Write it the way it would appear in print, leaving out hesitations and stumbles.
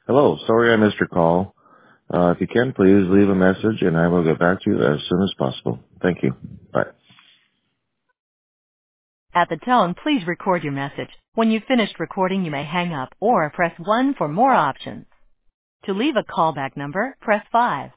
Hello, sorry I missed your call. If you can, please leave a message and I will get back to you as soon as possible. Thank you. Bye. At the tone, please record your message. When you've finished recording, you may hang up or press 1 for more options. To leave a callback number, press 5.